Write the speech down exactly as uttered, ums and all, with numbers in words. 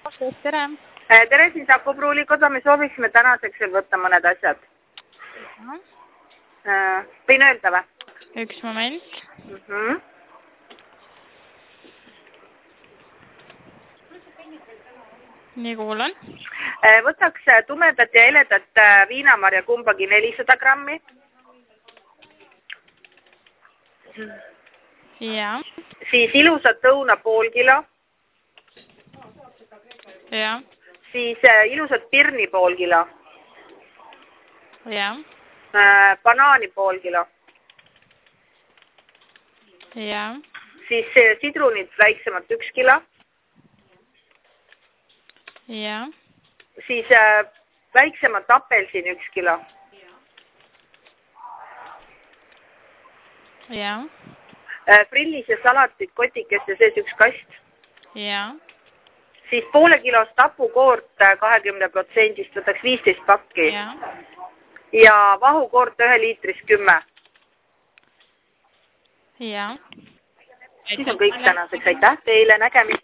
tere. Tere, siin Saku Pruulikoda, me sooviksime tänaseks veel võtta mõned asjad. Võin öelda või? Üks moment. Mm -hmm. Nii kuulan. Võtaks tumedat ja heledat viinamarja kumbagi nelisada grammi. Ja. Siis ilusat õuna pool kilo. Ja. Siis ilusat pirni pool kilo. Ja. Banaani pool kilo. Ja. Siis sidrunid väiksemalt üks kilo. Ja. Siis väiksemat apelsin üks kilo. Ja. Frillis ja salatit kotikeste sees üks kast. Ja. Siis poole kilost tapukoort kahekümne protsendist võtaks viisteist pakki. Ja. Ja vahukoort ühe liitris kümme. Ja. Siis on kõik tänaseks. Aitäh teile, nägemist.